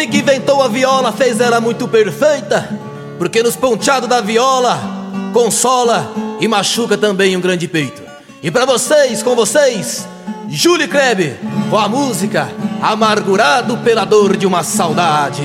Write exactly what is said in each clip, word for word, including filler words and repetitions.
que inventou a viola fez ela muito perfeita, porque nos ponteados da viola consola e machuca também um grande peito. E pra vocês, com vocês, Júlio Kleber, com a música Amargurado pela Dor de uma Saudade.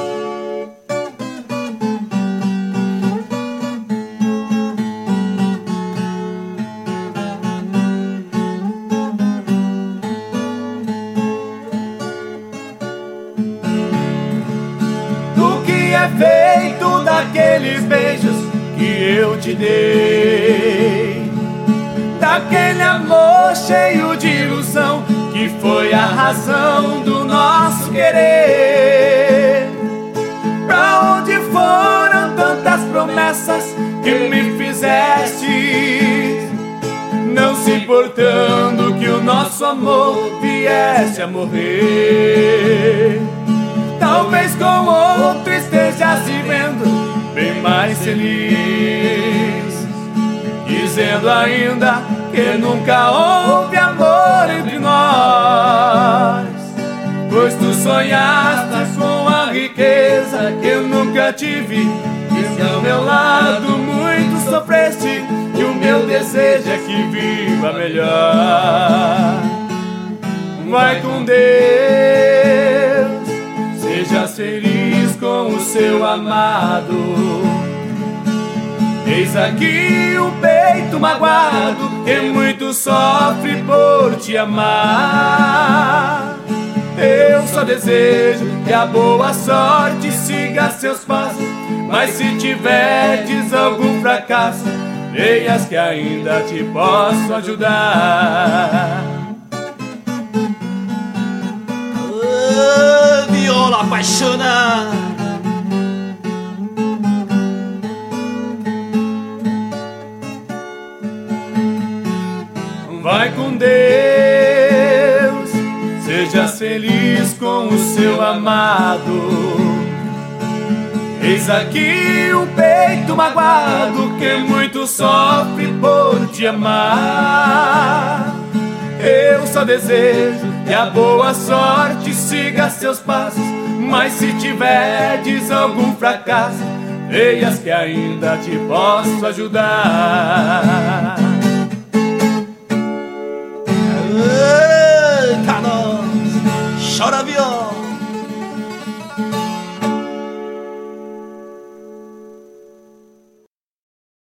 Do que é feito daqueles beijos que eu te dei, daquele amor cheio de ilusão que foi a razão do nosso querer. Pra onde foram tantas promessas que me fizeste, não se importando que o nosso amor viesse a morrer? Talvez com outro esteja se vendo bem mais feliz, dizendo ainda que nunca houve amor entre nós, pois tu sonhaste com a riqueza que eu nunca tive, e ao meu lado muito sofreste, e o meu desejo é que viva melhor. Vai com Deus, seja feliz com o seu amado. Eis aqui o peito magoado que muito sofre por te amar. Eu só desejo que a boa sorte siga seus passos, mas se tiverdes algum fracasso, veias que ainda te posso ajudar. Oh, viola apaixonada. Vai com Deus, seja feliz com o seu amado. Eis aqui um peito magoado que muito sofre por te amar. Eu só desejo que a boa sorte siga seus passos, mas se tiverdes algum fracasso, veias que ainda te posso ajudar.